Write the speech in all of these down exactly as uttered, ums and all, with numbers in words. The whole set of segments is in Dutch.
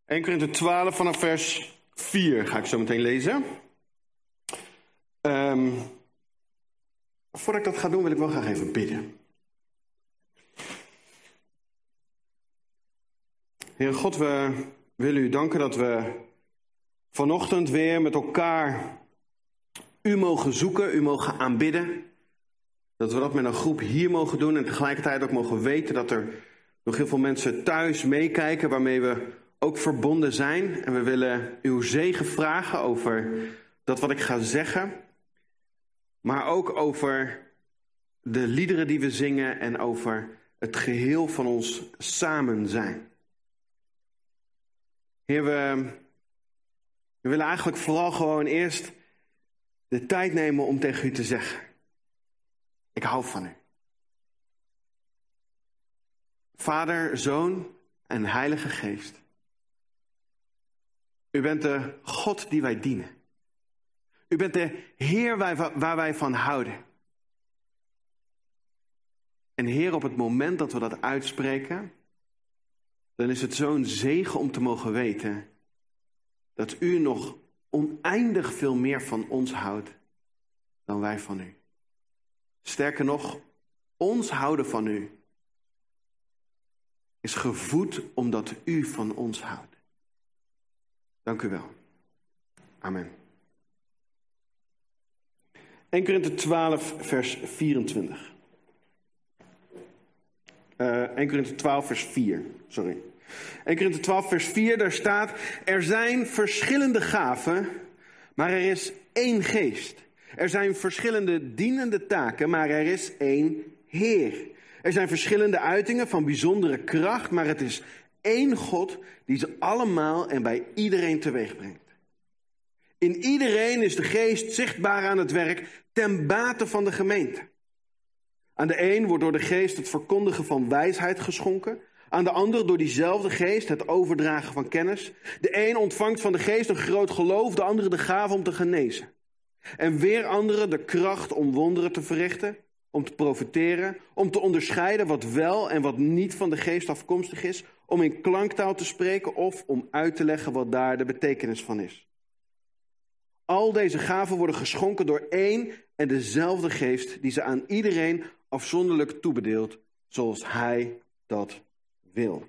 eerste Korinthe twaalf vanaf vers vier ga ik zo meteen lezen. Um, voordat ik dat ga doen wil ik wel graag even bidden. Heer God, we willen u danken dat we vanochtend weer met elkaar u mogen zoeken, u mogen aanbidden. Dat we dat met een groep hier mogen doen en tegelijkertijd ook mogen weten dat er nog heel veel mensen thuis meekijken waarmee we ook verbonden zijn. En we willen uw zegen vragen over dat wat ik ga zeggen. Maar ook over de liederen die we zingen en over het geheel van ons samen zijn. Heer, we, we willen eigenlijk vooral gewoon eerst de tijd nemen om tegen u te zeggen: ik hou van u. Vader, Zoon en Heilige Geest. U bent de God die wij dienen. U bent de Heer waar, waar wij van houden. En Heer, op het moment dat we dat uitspreken, dan is het zo'n zegen om te mogen weten dat u nog oneindig veel meer van ons houdt dan wij van u. Sterker nog, ons houden van u is gevoed omdat u van ons houdt. Dank u wel. Amen. eerste Korinthe twaalf vers vierentwintig. Uh, eerste Korinthe twaalf vers vier, sorry. eerste Korinthe twaalf vers vier, daar staat: er zijn verschillende gaven, maar er is één geest. Er zijn verschillende dienende taken, maar er is één Heer. Er zijn verschillende uitingen van bijzondere kracht, maar het is één God die ze allemaal en bij iedereen teweeg brengt. In iedereen is de geest zichtbaar aan het werk ten bate van de gemeente. Aan de een wordt door de geest het verkondigen van wijsheid geschonken. Aan de ander door diezelfde geest het overdragen van kennis. De een ontvangt van de geest een groot geloof, de andere de gave om te genezen. En weer anderen de kracht om wonderen te verrichten, om te profiteren, om te onderscheiden wat wel en wat niet van de geest afkomstig is, om in klanktaal te spreken of om uit te leggen wat daar de betekenis van is. Al deze gaven worden geschonken door één en dezelfde geest die ze aan iedereen afzonderlijk toebedeelt, zoals hij dat wil.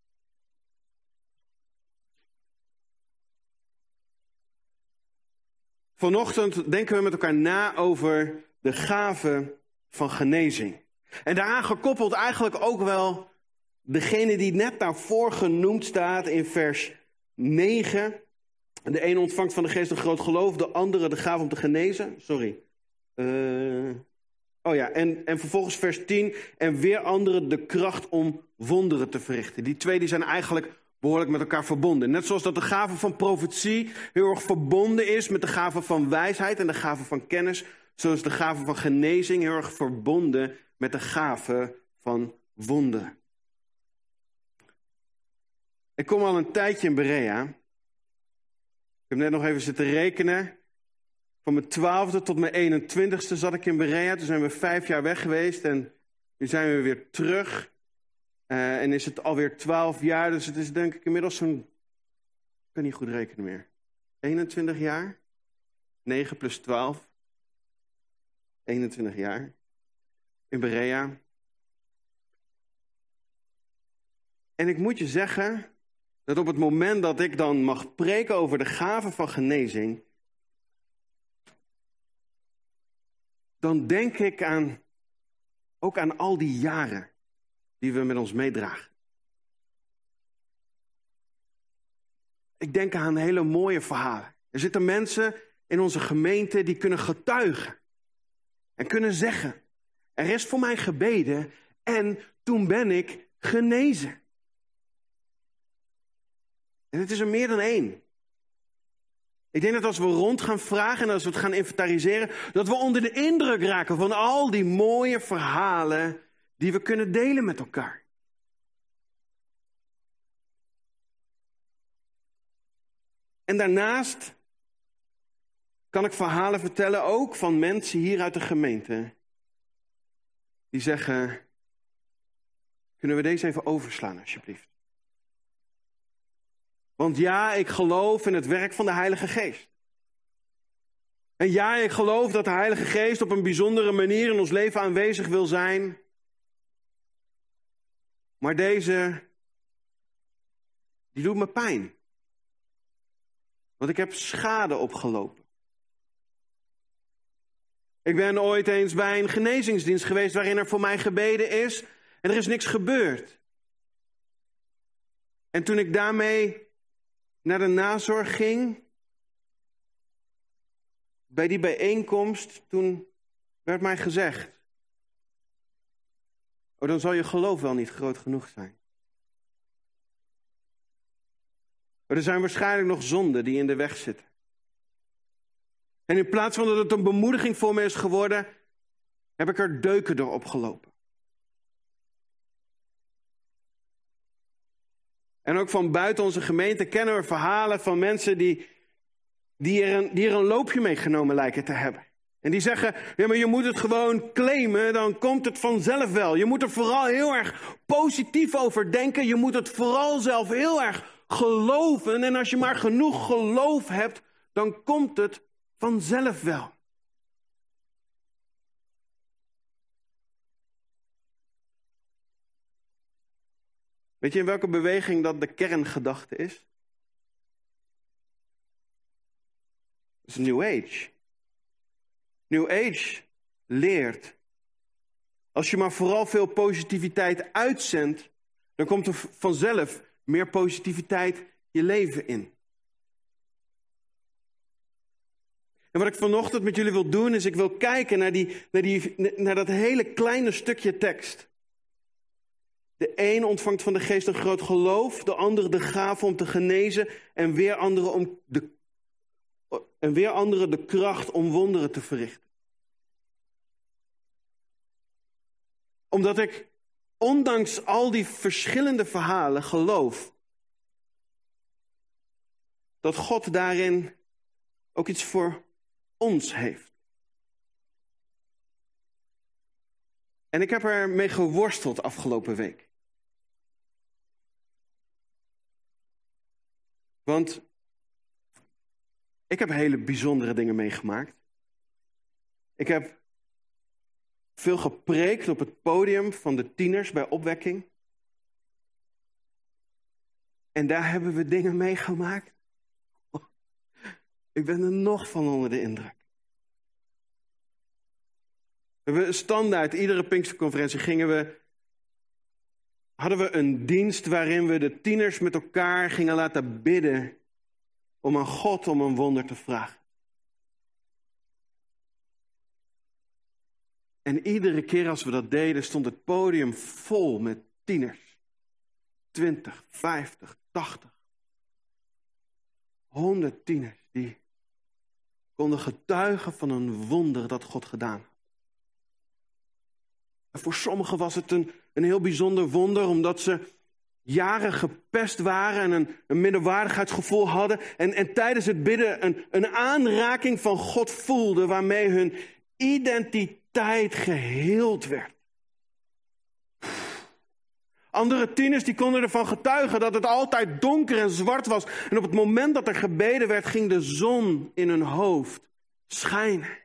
Vanochtend denken we met elkaar na over de gave van genezing. En daaraan gekoppeld eigenlijk ook wel degene die net daarvoor genoemd staat in vers negen. De ene ontvangt van de geest een groot geloof, de andere de gave om te genezen. Sorry. Uh, oh ja, en, en vervolgens vers tien. En weer anderen de kracht om wonderen te verrichten. Die twee die zijn eigenlijk behoorlijk met elkaar verbonden. Net zoals dat de gave van profetie heel erg verbonden is met de gave van wijsheid en de gave van kennis. Zo is de gave van genezing heel erg verbonden met de gave van wonderen. Ik kom al een tijdje in Berea. Ik heb net nog even zitten rekenen. Van mijn twaalfde tot mijn eenentwintigste zat ik in Berea. Toen zijn we vijf jaar weg geweest en nu zijn we weer terug. Uh, en is het alweer twaalf jaar, dus het is denk ik inmiddels zo'n... Ik kan niet goed rekenen meer. eenentwintig jaar? negen plus twaalf. eenentwintig jaar. In Berea. En ik moet je zeggen dat op het moment dat ik dan mag preken over de gave van genezing, dan denk ik aan, ook aan al die jaren die we met ons meedragen. Ik denk aan hele mooie verhalen. Er zitten mensen in onze gemeente die kunnen getuigen en kunnen zeggen: er is voor mij gebeden en toen ben ik genezen. En het is er meer dan één. Ik denk dat als we rond gaan vragen en als we het gaan inventariseren, dat we onder de indruk raken van al die mooie verhalen die we kunnen delen met elkaar. En daarnaast kan ik verhalen vertellen, ook van mensen hier uit de gemeente, die zeggen: kunnen we deze even overslaan alsjeblieft? Want ja, ik geloof in het werk van de Heilige Geest. En ja, ik geloof dat de Heilige Geest op een bijzondere manier in ons leven aanwezig wil zijn. Maar deze, die doet me pijn. Want ik heb schade opgelopen. Ik ben ooit eens bij een genezingsdienst geweest waarin er voor mij gebeden is en er is niks gebeurd. En toen ik daarmee naar de nazorg ging, bij die bijeenkomst, toen werd mij gezegd: oh, dan zal je geloof wel niet groot genoeg zijn. Maar er zijn waarschijnlijk nog zonden die in de weg zitten. En in plaats van dat het een bemoediging voor me is geworden, heb ik er deuken door opgelopen. En ook van buiten onze gemeente kennen we verhalen van mensen die, die, er een, die er een loopje mee genomen lijken te hebben. En die zeggen: ja, maar je moet het gewoon claimen, dan komt het vanzelf wel. Je moet er vooral heel erg positief over denken. Je moet het vooral zelf heel erg geloven. En als je maar genoeg geloof hebt, dan komt het vanzelf wel. Weet je in welke beweging dat de kerngedachte is? Dat is New Age. New Age leert: als je maar vooral veel positiviteit uitzendt, dan komt er vanzelf meer positiviteit je leven in. En wat ik vanochtend met jullie wil doen, is ik wil kijken naar, die, naar, die, naar dat hele kleine stukje tekst. De een ontvangt van de geest een groot geloof, de andere de gave om te genezen en weer anderen, om de, en weer anderen de kracht om wonderen te verrichten. Omdat ik, ondanks al die verschillende verhalen, geloof dat God daarin ook iets voor ons heeft. En ik heb er mee geworsteld afgelopen week. Want ik heb hele bijzondere dingen meegemaakt. Ik heb veel gepreekt op het podium van de tieners bij opwekking. En daar hebben we dingen meegemaakt. Ik ben er nog van onder de indruk. We hebben standaard, iedere Pinksterconferentie gingen we, hadden we een dienst waarin we de tieners met elkaar gingen laten bidden om aan God om een wonder te vragen. En iedere keer als we dat deden, stond het podium vol met tieners. twintig, vijftig, tachtig. honderd tieners die konden getuigen van een wonder dat God gedaan had. En voor sommigen was het een, een heel bijzonder wonder, omdat ze jaren gepest waren en een, een minderwaardigheidsgevoel hadden. En, en tijdens het bidden een, een aanraking van God voelden, waarmee hun identiteit geheeld werd. Andere tieners die konden ervan getuigen dat het altijd donker en zwart was. En op het moment dat er gebeden werd, ging de zon in hun hoofd schijnen.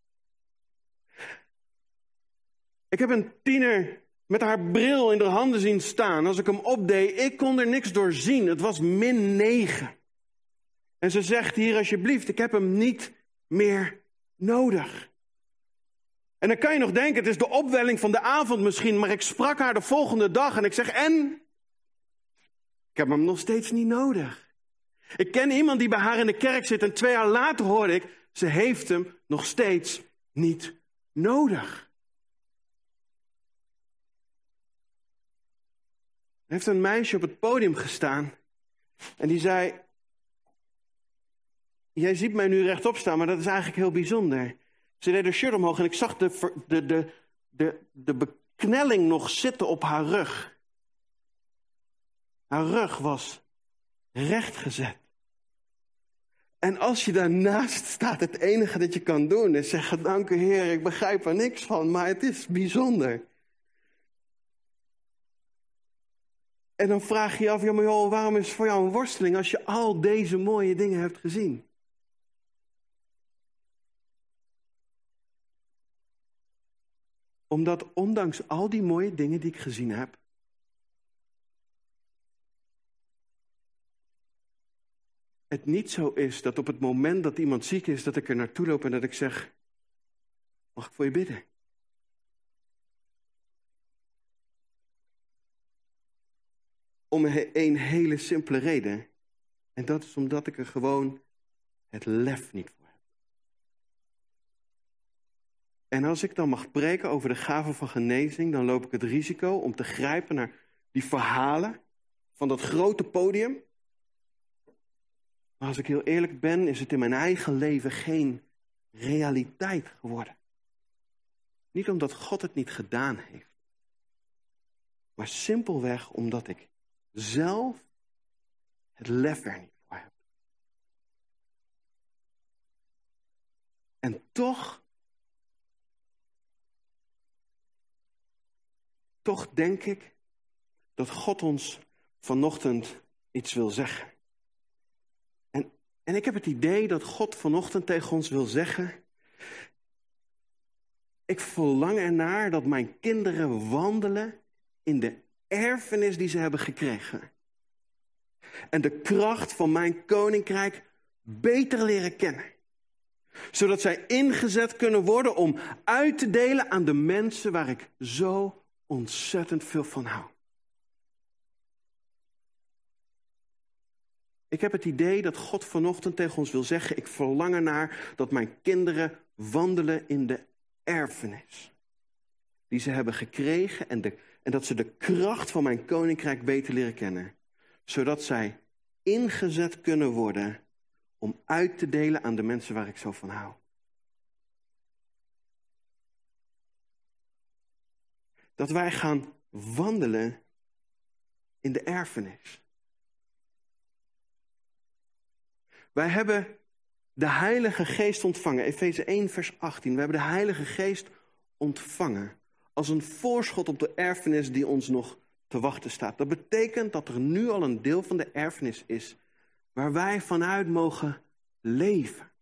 Ik heb een tiener met haar bril in haar handen zien staan. Als ik hem opdeed, ik kon er niks door zien. Het was min negen. En ze zegt hier: alsjeblieft, ik heb hem niet meer nodig. En dan kan je nog denken, het is de opwelling van de avond misschien, maar ik sprak haar de volgende dag en ik zeg: en? Ik heb hem nog steeds niet nodig. Ik ken iemand die bij haar in de kerk zit en twee jaar later hoorde ik, ze heeft hem nog steeds niet nodig. Er heeft een meisje op het podium gestaan en die zei: jij ziet mij nu rechtop staan, maar dat is eigenlijk heel bijzonder. Ze deed haar shirt omhoog en ik zag de, de, de, de, de beknelling nog zitten op haar rug. Haar rug was rechtgezet. En als je daarnaast staat, het enige dat je kan doen is zeggen: dank u Heer, ik begrijp er niks van, maar het is bijzonder. En dan vraag je je af, ja maar joh, waarom is het voor jou een worsteling als je al deze mooie dingen hebt gezien? Omdat ondanks al die mooie dingen die ik gezien heb, het niet zo is dat op het moment dat iemand ziek is, dat ik er naartoe loop en dat ik zeg, mag ik voor je bidden? Om een hele simpele reden. En dat is omdat ik er gewoon het lef niet voor heb. En als ik dan mag preken over de gave van genezing, dan loop ik het risico om te grijpen naar die verhalen van dat grote podium. Maar als ik heel eerlijk ben, is het in mijn eigen leven geen realiteit geworden. Niet omdat God het niet gedaan heeft. Maar simpelweg omdat ik zelf het lef er niet voor heb. En toch, toch denk ik dat God ons vanochtend iets wil zeggen. En, en ik heb het idee dat God vanochtend tegen ons wil zeggen, ik verlang ernaar dat mijn kinderen wandelen in de erfenis die ze hebben gekregen. En de kracht van mijn koninkrijk beter leren kennen. Zodat zij ingezet kunnen worden om uit te delen aan de mensen waar ik zo ontzettend veel van hou. Ik heb het idee dat God vanochtend tegen ons wil zeggen, ik verlang ernaar dat mijn kinderen wandelen in de erfenis die ze hebben gekregen en, de, en dat ze de kracht van mijn koninkrijk beter leren kennen. Zodat zij ingezet kunnen worden om uit te delen aan de mensen waar ik zo van hou. Dat wij gaan wandelen in de erfenis. Wij hebben de Heilige Geest ontvangen. Efeze één vers achttien. We hebben de Heilige Geest ontvangen als een voorschot op de erfenis die ons nog te wachten staat. Dat betekent dat er nu al een deel van de erfenis is waar wij vanuit mogen leven.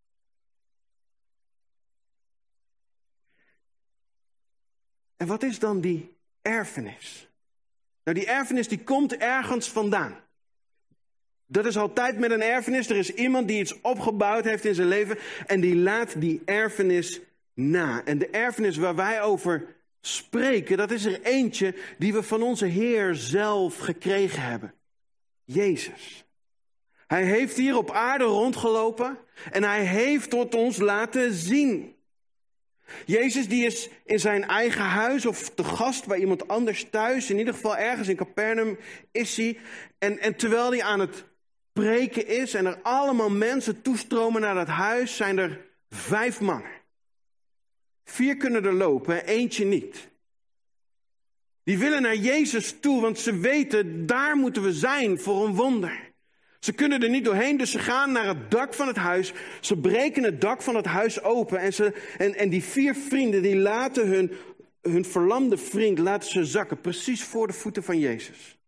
En wat is dan die erfenis? Nou, die erfenis die komt ergens vandaan. Dat is altijd met een erfenis. Er is iemand die iets opgebouwd heeft in zijn leven en die laat die erfenis na. En de erfenis waar wij over spreken, dat is er eentje die we van onze Heer zelf gekregen hebben. Jezus. Hij heeft hier op aarde rondgelopen en hij heeft tot ons laten zien. Jezus die is in zijn eigen huis of te gast bij iemand anders thuis. In ieder geval ergens in Capernaum is hij. En, en terwijl hij aan het preken is en er allemaal mensen toestromen naar dat huis, zijn er vijf mannen. Vier kunnen er lopen, eentje niet. Die willen naar Jezus toe, want ze weten, daar moeten we zijn voor een wonder. Ze kunnen er niet doorheen, dus ze gaan naar het dak van het huis. Ze breken het dak van het huis open. En, ze, en, en die vier vrienden, die laten hun, hun verlamde vriend laten ze zakken. Precies voor de voeten van Jezus.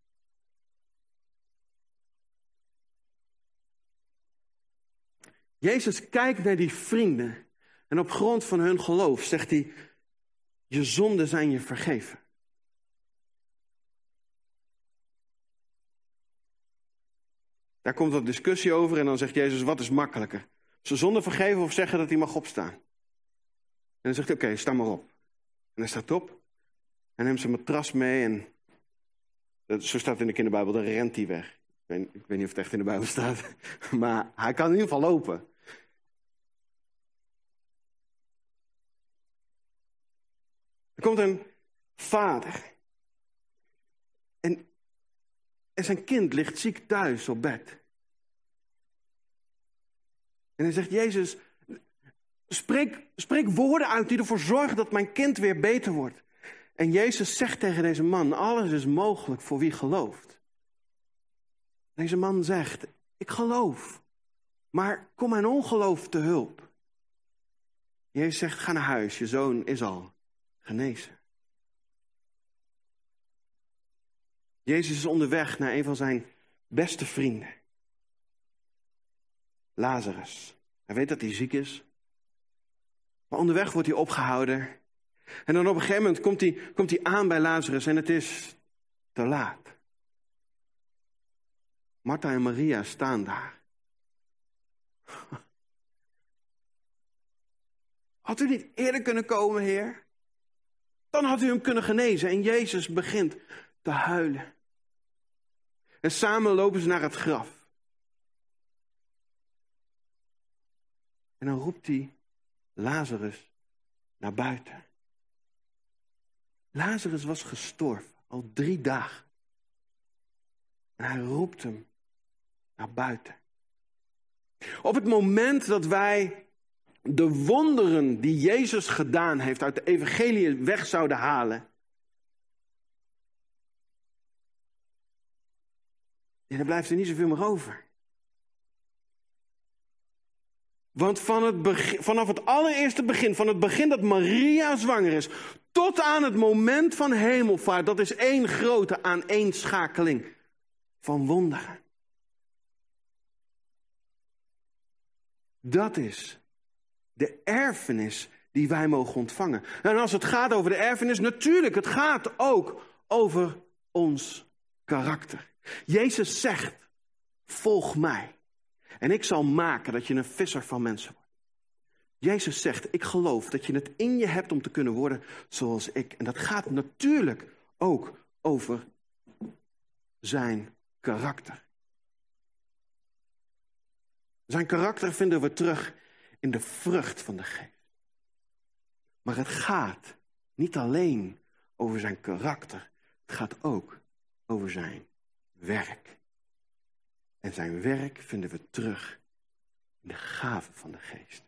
Jezus kijkt naar die vrienden. En op grond van hun geloof zegt hij, je zonden zijn je vergeven. Daar komt wat discussie over en dan zegt Jezus, wat is makkelijker? Ze zonde vergeven of zeggen dat hij mag opstaan? En dan zegt hij, oké, okay, sta maar op. En hij staat op en neemt zijn matras mee en zo staat het in de kinderbijbel, dan rent hij weg. Ik weet, ik weet niet of het echt in de Bijbel staat, maar hij kan in ieder geval lopen. Er komt een vader en En zijn kind ligt ziek thuis op bed. En hij zegt, Jezus, spreek, spreek woorden uit die ervoor zorgen dat mijn kind weer beter wordt. En Jezus zegt tegen deze man, alles is mogelijk voor wie gelooft. Deze man zegt, ik geloof, maar kom mijn ongeloof te hulp. Jezus zegt, ga naar huis, je zoon is al genezen. Jezus is onderweg naar een van zijn beste vrienden. Lazarus. Hij weet dat hij ziek is. Maar onderweg wordt hij opgehouden. En dan op een gegeven moment komt hij, komt hij aan bij Lazarus en het is te laat. Martha en Maria staan daar. Had u niet eerder kunnen komen, Heer? Dan had u hem kunnen genezen. En Jezus begint te huilen. En samen lopen ze naar het graf. En dan roept hij Lazarus naar buiten. Lazarus was gestorven, al drie dagen. En hij roept hem naar buiten. Op het moment dat wij de wonderen die Jezus gedaan heeft uit de evangelie weg zouden halen. En dan blijft er niet zoveel meer over. Want van het begin, vanaf het allereerste begin, van het begin dat Maria zwanger is, tot aan het moment van hemelvaart, dat is één grote aaneenschakeling van wonderen. Dat is de erfenis die wij mogen ontvangen. En als het gaat over de erfenis, natuurlijk, het gaat ook over ons karakter. Jezus zegt, volg mij. En ik zal maken dat je een visser van mensen wordt. Jezus zegt, ik geloof dat je het in je hebt om te kunnen worden zoals ik. En dat gaat natuurlijk ook over zijn karakter. Zijn karakter vinden we terug in de vrucht van de geest. Maar het gaat niet alleen over zijn karakter. Het gaat ook over zijn werk. En zijn werk vinden we terug in de gaven van de geest.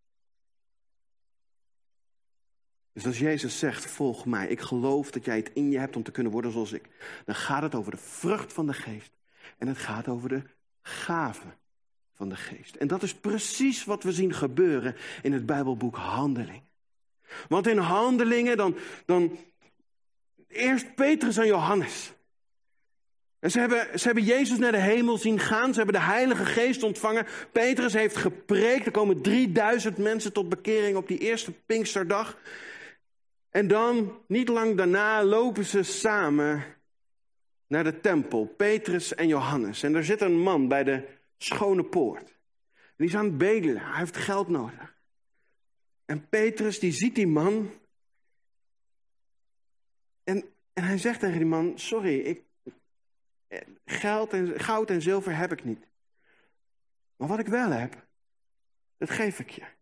Dus als Jezus zegt, volg mij, ik geloof dat jij het in je hebt om te kunnen worden zoals ik. Dan gaat het over de vrucht van de geest. En het gaat over de gaven van de geest. En dat is precies wat we zien gebeuren in het Bijbelboek Handelingen. Want in Handelingen dan, dan eerst Petrus en Johannes. En ze hebben, ze hebben Jezus naar de hemel zien gaan. Ze hebben de Heilige Geest ontvangen. Petrus heeft gepreekt. Er komen drieduizend mensen tot bekering op die eerste Pinksterdag. En dan, niet lang daarna, lopen ze samen naar de tempel. Petrus en Johannes. En daar zit een man bij de schone poort. En die is aan het bedelen. Hij heeft geld nodig. En Petrus die ziet die man. En, en hij zegt tegen die man, sorry, ik, geld en, goud en zilver heb ik niet. Maar wat ik wel heb, dat geef ik je.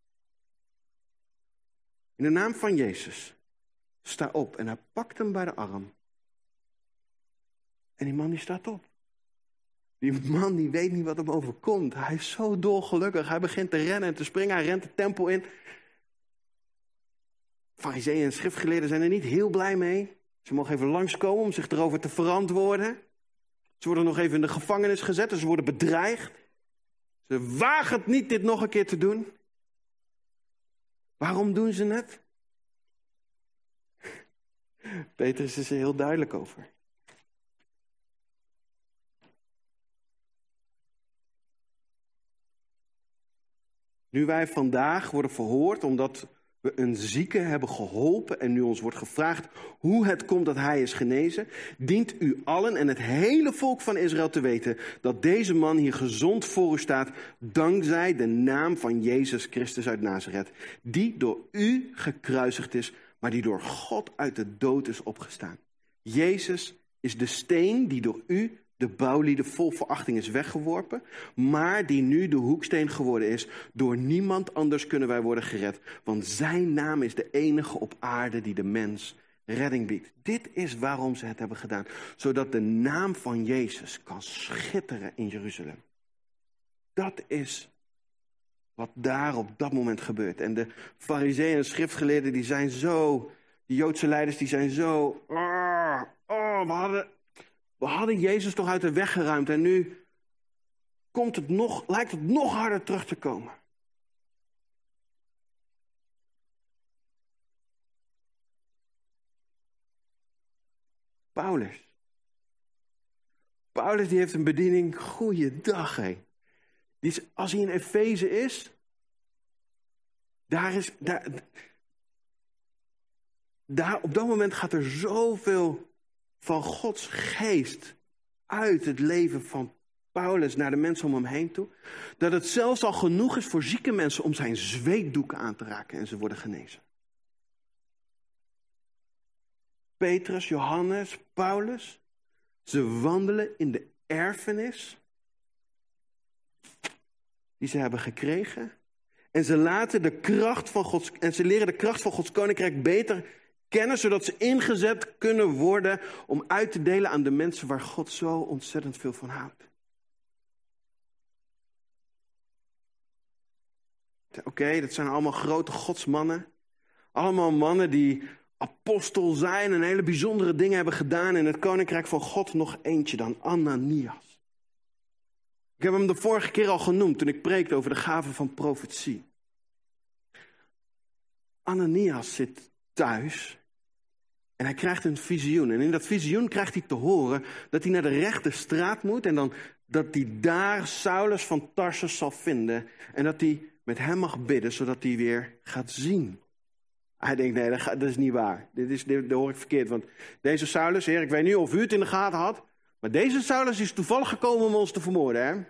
In de naam van Jezus, sta op. En hij pakt hem bij de arm. En die man die staat op. Die man die weet niet wat hem overkomt. Hij is zo dolgelukkig. Hij begint te rennen en te springen. Hij rent de tempel in. Farizeeën en schriftgeleerden zijn er niet heel blij mee. Ze mogen even langskomen om zich erover te verantwoorden. Ze worden nog even in de gevangenis gezet. Dus ze worden bedreigd. Ze wagen het niet dit nog een keer te doen. Waarom doen ze het? Petrus is er heel duidelijk over. Nu wij vandaag worden verhoord omdat we een zieke hebben geholpen en nu ons wordt gevraagd hoe het komt dat hij is genezen, dient u allen en het hele volk van Israël te weten dat deze man hier gezond voor u staat dankzij de naam van Jezus Christus uit Nazareth, die door u gekruisigd is, maar die door God uit de dood is opgestaan. Jezus is de steen die door u, de bouwlieden, vol verachting is weggeworpen, maar die nu de hoeksteen geworden is. Door niemand anders kunnen wij worden gered, want zijn naam is de enige op aarde die de mens redding biedt. Dit is waarom ze het hebben gedaan, zodat de naam van Jezus kan schitteren in Jeruzalem. Dat is wat daar op dat moment gebeurt. En de Farizeeën en schriftgeleerden die zijn zo, de Joodse leiders die zijn zo, oh, oh we hadden... We hadden Jezus toch uit de weg geruimd en nu komt het nog, lijkt het nog harder terug te komen. Paulus, Paulus die heeft een bediening, goeiedag hé. Die is, als hij in Efeze is, daar is, daar, daar, op dat moment gaat er zoveel van Gods geest uit het leven van Paulus naar de mensen om hem heen toe, dat het zelfs al genoeg is voor zieke mensen om zijn zweetdoeken aan te raken en ze worden genezen. Petrus, Johannes, Paulus, ze wandelen in de erfenis die ze hebben gekregen. En ze laten de kracht van Gods, en ze leren de kracht van Gods koninkrijk beter kennen, zodat ze ingezet kunnen worden om uit te delen aan de mensen waar God zo ontzettend veel van houdt. Oké, okay, dat zijn allemaal grote godsmannen. Allemaal mannen die apostel zijn en hele bijzondere dingen hebben gedaan in het koninkrijk van God. Nog eentje dan, Ananias. Ik heb hem de vorige keer al genoemd toen ik preekte over de gave van profetie. Ananias zit thuis en hij krijgt een visioen. En in dat visioen krijgt hij te horen dat hij naar de rechte straat moet en dan dat hij daar Saulus van Tarsus zal vinden en dat hij met hem mag bidden, zodat hij weer gaat zien. Hij denkt, nee, dat, gaat, dat is niet waar. Dit, is, dit, dit hoor ik verkeerd, want deze Saulus, heer, ik weet niet of u het in de gaten had, maar deze Saulus is toevallig gekomen om ons te vermoorden, hè?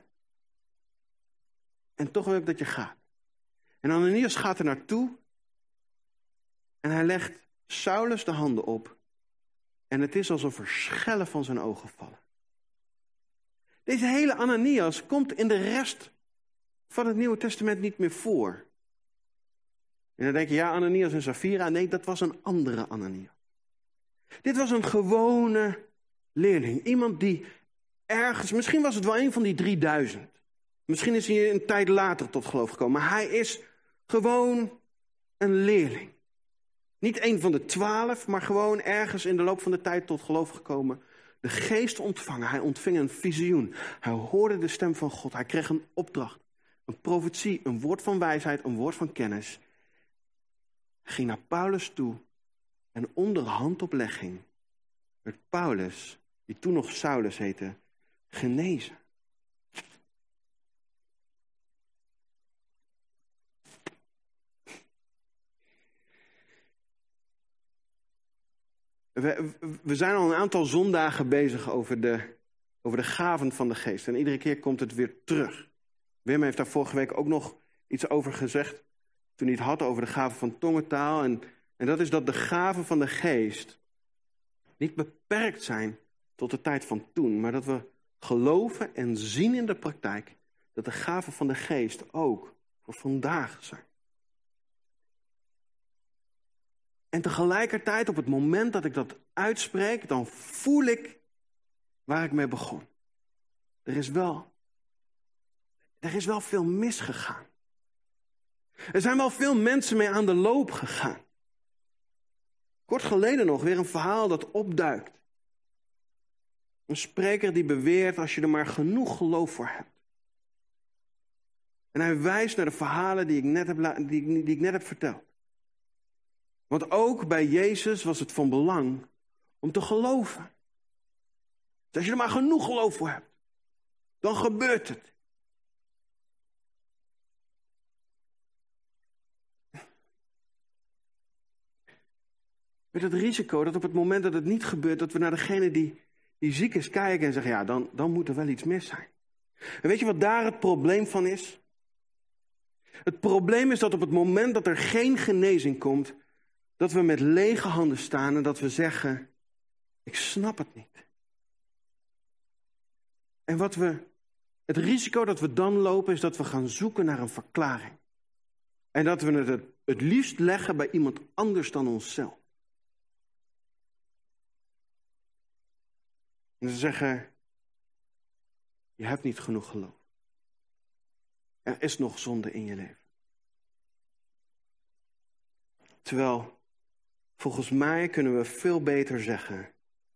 En toch wil ik dat je gaat. En Ananias gaat er naartoe en hij legt Saulus de handen op en het is alsof er schellen van zijn ogen vallen. Deze hele Ananias komt in de rest van het Nieuwe Testament niet meer voor. En dan denk je, ja, Ananias en Safira. Nee, dat was een andere Ananias. Dit was een gewone leerling. Iemand die ergens, misschien was het wel een van die drieduizend. Misschien is hij een tijd later tot geloof gekomen. Maar hij is gewoon een leerling. Niet een van de twaalf, maar gewoon ergens in de loop van de tijd tot geloof gekomen. De geest ontvangen. Hij ontving een visioen. Hij hoorde de stem van God. Hij kreeg een opdracht. Een profetie, een woord van wijsheid, een woord van kennis. Hij ging naar Paulus toe en onder handoplegging werd Paulus, die toen nog Saulus heette, genezen. We, we zijn al een aantal zondagen bezig over de, over de gaven van de geest. En iedere keer komt het weer terug. Wim heeft daar vorige week ook nog iets over gezegd, toen hij het had over de gaven van tongentaal. En, en dat is dat de gaven van de geest niet beperkt zijn tot de tijd van toen. Maar dat we geloven en zien in de praktijk dat de gaven van de geest ook voor vandaag zijn. En tegelijkertijd op het moment dat ik dat uitspreek, dan voel ik waar ik mee begon. Er is wel, er is wel veel misgegaan. Er zijn wel veel mensen mee aan de loop gegaan. Kort geleden nog weer een verhaal dat opduikt. Een spreker die beweert als je er maar genoeg geloof voor hebt. En hij wijst naar de verhalen die ik net heb, die ik, die ik net heb verteld. Want ook bij Jezus was het van belang om te geloven. Dus als je er maar genoeg geloof voor hebt, dan gebeurt het. Met het risico dat op het moment dat het niet gebeurt, dat we naar degene die, die ziek is kijken en zeggen, ja, dan, dan moet er wel iets mis zijn. En weet je wat daar het probleem van is? Het probleem is dat op het moment dat er geen genezing komt, dat we met lege handen staan en dat we zeggen, ik snap het niet. En wat we, het risico dat we dan lopen is dat we gaan zoeken naar een verklaring. En dat we het het liefst leggen bij iemand anders dan onszelf. En ze zeggen, je hebt niet genoeg geloof. Er is nog zonde in je leven. Terwijl, volgens mij kunnen we veel beter zeggen,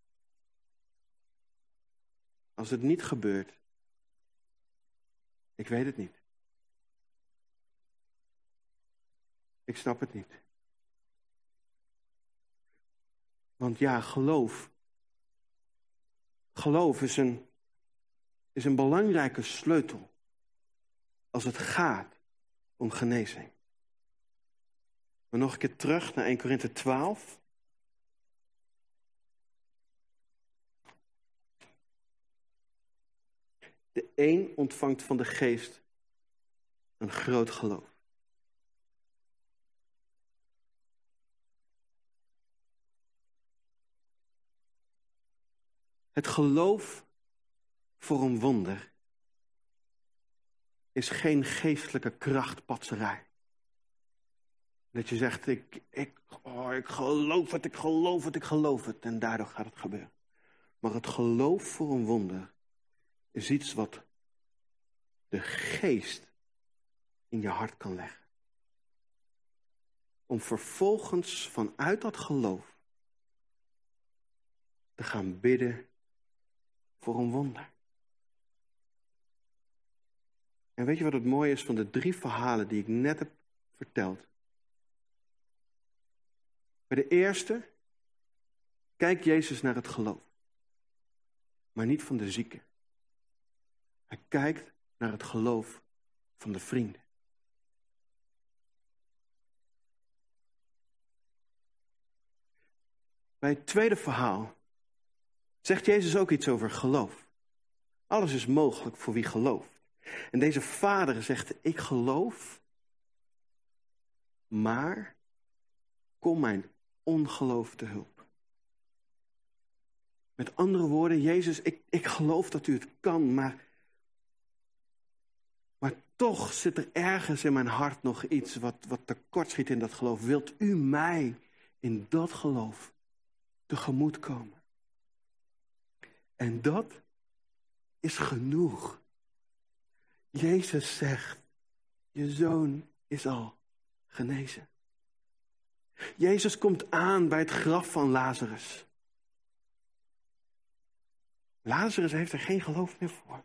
als het niet gebeurt, ik weet het niet. Ik snap het niet. Want ja, geloof. Geloof is een is een belangrijke sleutel als het gaat om genezing. Maar nog een keer terug naar Eerste Korinthe twaalf. De een ontvangt van de geest een groot geloof. Het geloof voor een wonder is geen geestelijke krachtpatserij. Dat je zegt, ik, ik, oh, ik geloof het, ik geloof het, ik geloof het. En daardoor gaat het gebeuren. Maar het geloof voor een wonder is iets wat de geest in je hart kan leggen. Om vervolgens vanuit dat geloof te gaan bidden voor een wonder. En weet je wat het mooie is van de drie verhalen die ik net heb verteld? Bij de eerste kijkt Jezus naar het geloof. Maar niet van de zieken. Hij kijkt naar het geloof van de vrienden. Bij het tweede verhaal zegt Jezus ook iets over geloof. Alles is mogelijk voor wie gelooft. En deze vader zegt, ik geloof, maar kom mijn ongeloof te hulp. Met andere woorden, Jezus, ik, ik geloof dat u het kan, maar, maar toch zit er ergens in mijn hart nog iets wat, wat tekortschiet in dat geloof. Wilt u mij in dat geloof tegemoet komen? En dat is genoeg. Jezus zegt, je zoon is al genezen. Jezus komt aan bij het graf van Lazarus. Lazarus heeft er geen geloof meer voor.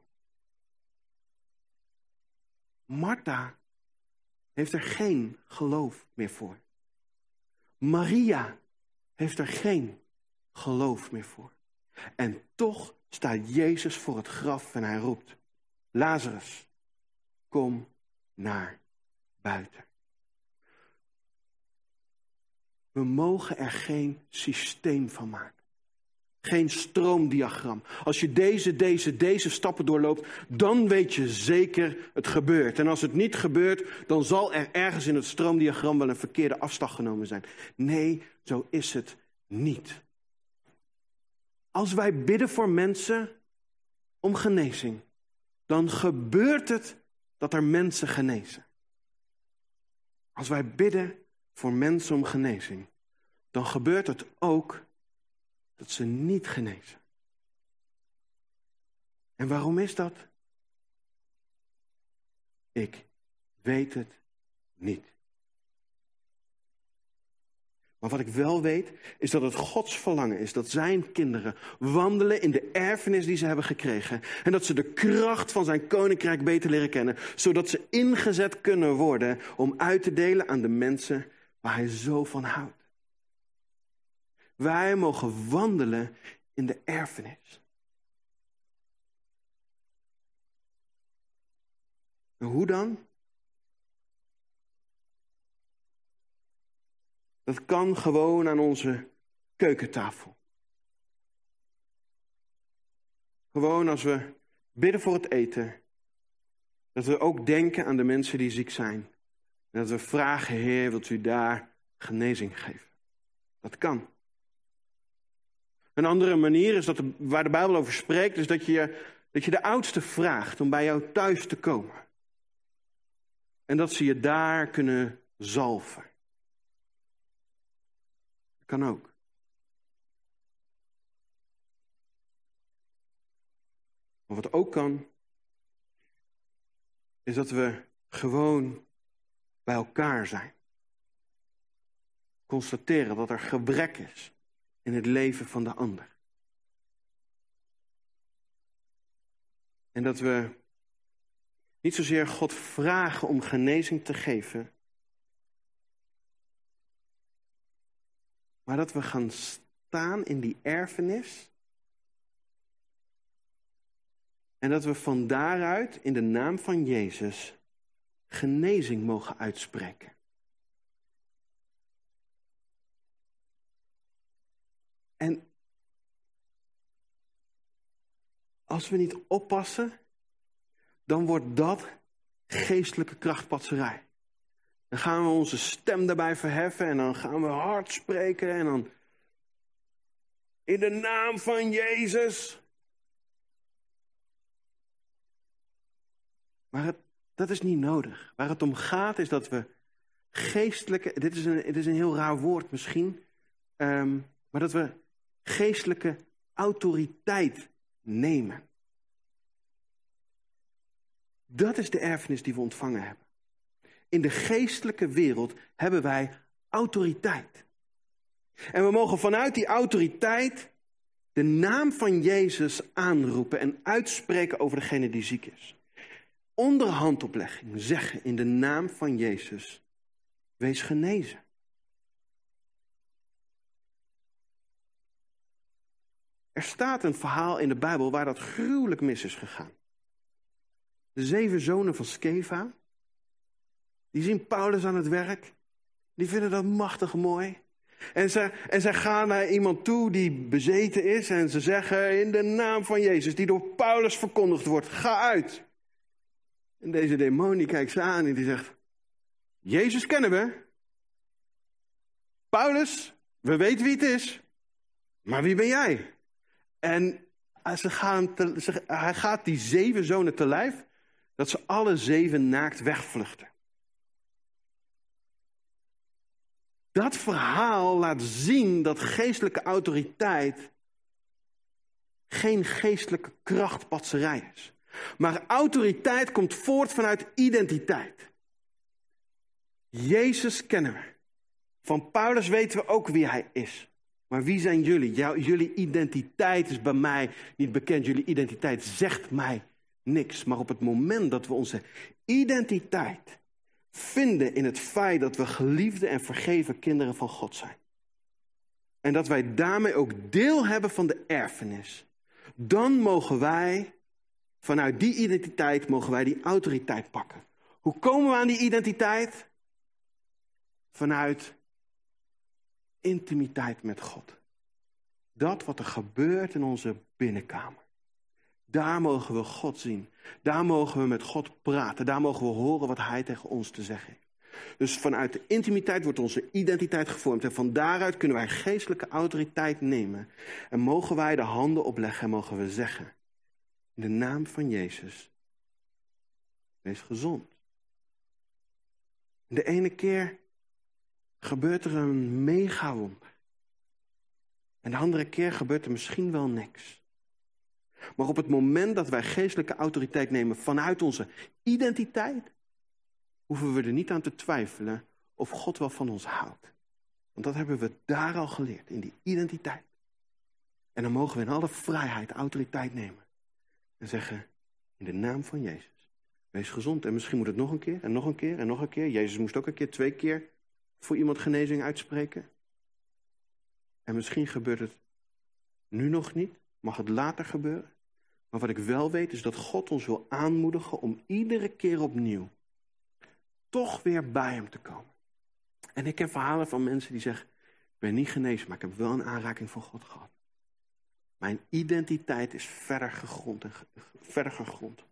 Martha heeft er geen geloof meer voor. Maria heeft er geen geloof meer voor. En toch staat Jezus voor het graf en hij roept, Lazarus, kom naar buiten. We mogen er geen systeem van maken. Geen stroomdiagram. Als je deze, deze, deze stappen doorloopt, dan weet je zeker het gebeurt. En als het niet gebeurt, dan zal er ergens in het stroomdiagram wel een verkeerde afslag genomen zijn. Nee, zo is het niet. Als wij bidden voor mensen om genezing, dan gebeurt het dat er mensen genezen. Als wij bidden voor mensen om genezing, dan gebeurt het ook dat ze niet genezen. En waarom is dat? Ik weet het niet. Maar wat ik wel weet, is dat het Gods verlangen is dat zijn kinderen wandelen in de erfenis die ze hebben gekregen. En dat ze de kracht van zijn koninkrijk beter leren kennen. Zodat ze ingezet kunnen worden om uit te delen aan de mensen waar hij zo van houdt. Wij mogen wandelen in de erfenis. En hoe dan? Dat kan gewoon aan onze keukentafel. Gewoon als we bidden voor het eten. Dat we ook denken aan de mensen die ziek zijn. En dat we vragen, Heer, wilt u daar genezing geven? Dat kan. Een andere manier is dat de, waar de Bijbel over spreekt, is dat je, dat je de oudste vraagt om bij jou thuis te komen. En dat ze je daar kunnen zalven. Dat kan ook. Maar wat ook kan, is dat we gewoon bij elkaar zijn. Constateren dat er gebrek is in het leven van de ander. En dat we niet zozeer God vragen om genezing te geven, maar dat we gaan staan in die erfenis En dat we van daaruit in de naam van Jezus genezing mogen uitspreken. En als we niet oppassen, dan wordt dat geestelijke krachtpatserij. Dan gaan we onze stem daarbij verheffen en dan gaan we hard spreken en dan in de naam van Jezus. Maar het, dat is niet nodig. Waar het om gaat is dat we geestelijke, dit is een, dit is een heel raar woord misschien, um, maar dat we geestelijke autoriteit nemen. Dat is de erfenis die we ontvangen hebben. In de geestelijke wereld hebben wij autoriteit. En we mogen vanuit die autoriteit de naam van Jezus aanroepen en uitspreken over degene die ziek is. Onder handoplegging zeggen in de naam van Jezus, wees genezen. Er staat een verhaal in de Bijbel waar dat gruwelijk mis is gegaan. De zeven zonen van Skeva, die zien Paulus aan het werk. Die vinden dat machtig mooi. En zij, en zij gaan naar iemand toe die bezeten is. En ze zeggen in de naam van Jezus, die door Paulus verkondigd wordt, ga uit. En deze demonie kijkt ze aan en die zegt, Jezus kennen we. Paulus, we weten wie het is. Maar wie ben jij? En ze gaan te, ze, hij gaat die zeven zonen te lijf, dat ze alle zeven naakt wegvluchten. Dat verhaal laat zien dat geestelijke autoriteit geen geestelijke krachtpatserij is. Maar autoriteit komt voort vanuit identiteit. Jezus kennen we. Van Paulus weten we ook wie hij is. Maar wie zijn jullie? Jou, jullie identiteit is bij mij niet bekend. Jullie identiteit zegt mij niks. Maar op het moment dat we onze identiteit vinden in het feit dat we geliefde en vergeven kinderen van God zijn. En dat wij daarmee ook deel hebben van de erfenis. Dan mogen wij, vanuit die identiteit, mogen wij die autoriteit pakken. Hoe komen we aan die identiteit? Vanuit intimiteit met God. Dat wat er gebeurt in onze binnenkamer. Daar mogen we God zien. Daar mogen we met God praten. Daar mogen we horen wat hij tegen ons te zeggen heeft. Dus vanuit de intimiteit wordt onze identiteit gevormd. En van daaruit kunnen wij geestelijke autoriteit nemen. En mogen wij de handen opleggen en mogen we zeggen, in de naam van Jezus, wees gezond. De ene keer gebeurt er een mega wonder. En de andere keer gebeurt er misschien wel niks. Maar op het moment dat wij geestelijke autoriteit nemen vanuit onze identiteit, hoeven we er niet aan te twijfelen of God wel van ons houdt. Want dat hebben we daar al geleerd, in die identiteit. En dan mogen we in alle vrijheid autoriteit nemen. En zeggen, in de naam van Jezus, wees gezond. En misschien moet het nog een keer, en nog een keer, en nog een keer. Jezus moest ook een keer, twee keer voor iemand genezing uitspreken. En misschien gebeurt het nu nog niet. Mag het later gebeuren. Maar wat ik wel weet is dat God ons wil aanmoedigen om iedere keer opnieuw toch weer bij hem te komen. En ik ken verhalen van mensen die zeggen, ik ben niet genezen, maar ik heb wel een aanraking van God gehad. Mijn identiteit is verder gegrond. En verder gegrond.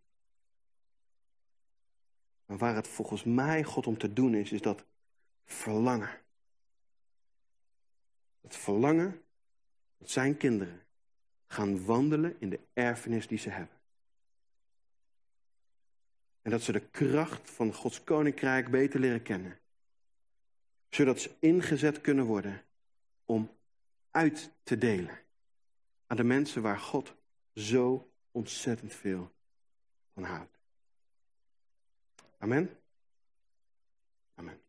Maar waar het volgens mij God om te doen is, is dat verlangen. Het verlangen dat zijn kinderen gaan wandelen in de erfenis die ze hebben. En dat ze de kracht van Gods koninkrijk beter leren kennen. Zodat ze ingezet kunnen worden om uit te delen aan de mensen waar God zo ontzettend veel van houdt. Amen. Amen.